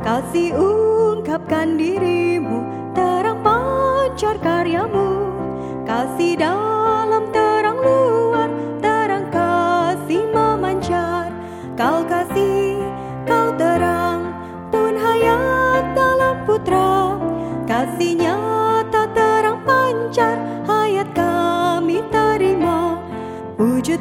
Kasih ungkapkan dirimu, terang pancar karyamu. Kasih dalam terang luar, terang kasih memancar. Kau kasih, kau terang, pun hayat dalam putra. Kasih nyata terang pancar, hayat kami terima. Wujud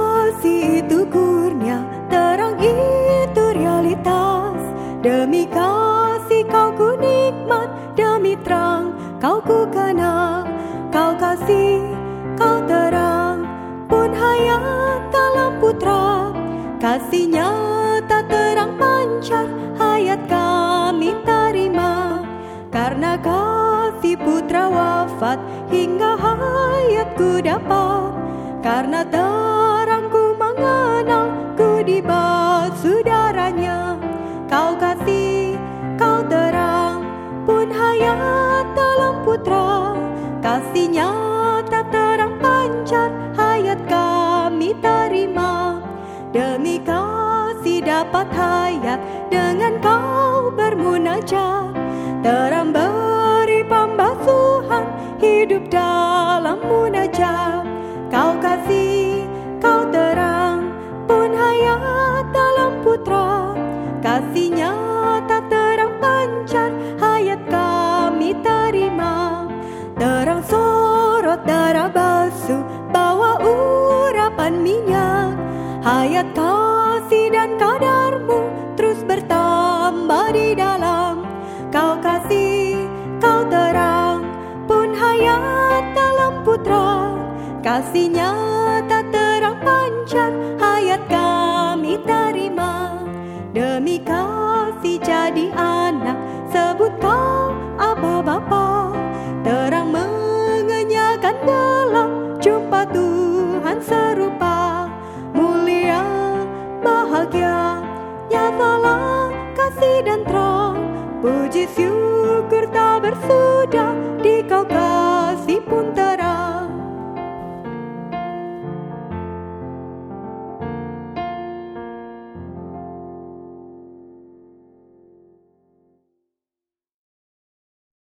kasih itu kurnia, terang itu realitas. Demi kasih kau ku nikmat, demi terang kau ku kenal. Kau kasih, kau terang, pun hayat dalam putra. Kasih nyata terang pancar, hayat kami terima. Karena kasih putra wafat, hingga hayatku dapat. Karena terangku mengenal, ku dibasuh darahnya. Kau kasih, kau terang, pun hayat dalam putra. Kasih nyata terang pancar, hayat kami terima. Demi kasih dapat hayat, dengan kau bermunajat. Terang beri pembasuhan, hidup dalam munajat. Kau kasih, kau terang, pun hayat dalam putra. Kasih nyata terang pancar, hayat kami terima. Terang sorot darah basuh, bawa urapan minyak. Hayat kasih dan kadarmu terus bertambah di dalam. Kau kasih, kau terang, pun hayat dalam putra. Kasih nyata terang pancar, hayat kami terima. Demi kasih jadi anak, sebut kau Aba Bapa. Terang mengenyakan dalam jumpa Tuhan serupa. Mulia, bahagia, nyatalah kasih dan terang. Puji syukur tak bersudah